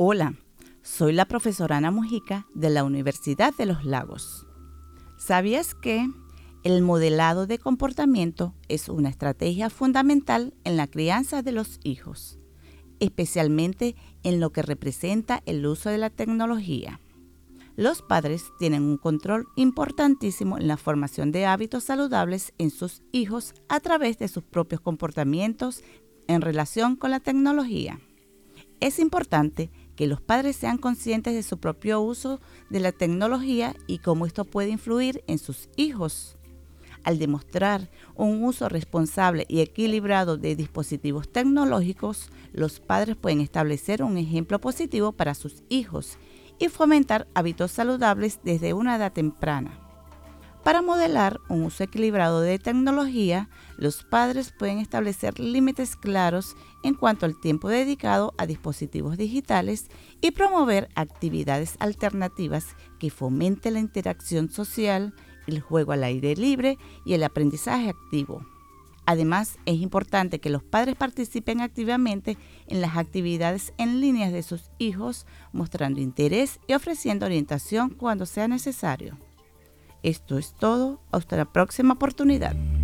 Hola, soy la profesora Ana Mujica de la Universidad de los Lagos. ¿Sabías que el modelado de comportamiento es una estrategia fundamental en la crianza de los hijos, especialmente en lo que representa el uso de la tecnología? Los padres tienen un control importantísimo en la formación de hábitos saludables en sus hijos a través de sus propios comportamientos en relación con la tecnología. Es importante que los padres sean conscientes de su propio uso de la tecnología y cómo esto puede influir en sus hijos. Al demostrar un uso responsable y equilibrado de dispositivos tecnológicos, los padres pueden establecer un ejemplo positivo para sus hijos y fomentar hábitos saludables desde una edad temprana. Para modelar un uso equilibrado de tecnología, los padres pueden establecer límites claros en cuanto al tiempo dedicado a dispositivos digitales y promover actividades alternativas que fomenten la interacción social, el juego al aire libre y el aprendizaje activo. Además, es importante que los padres participen activamente en las actividades en línea de sus hijos, mostrando interés y ofreciendo orientación cuando sea necesario. Esto es todo. Hasta la próxima oportunidad.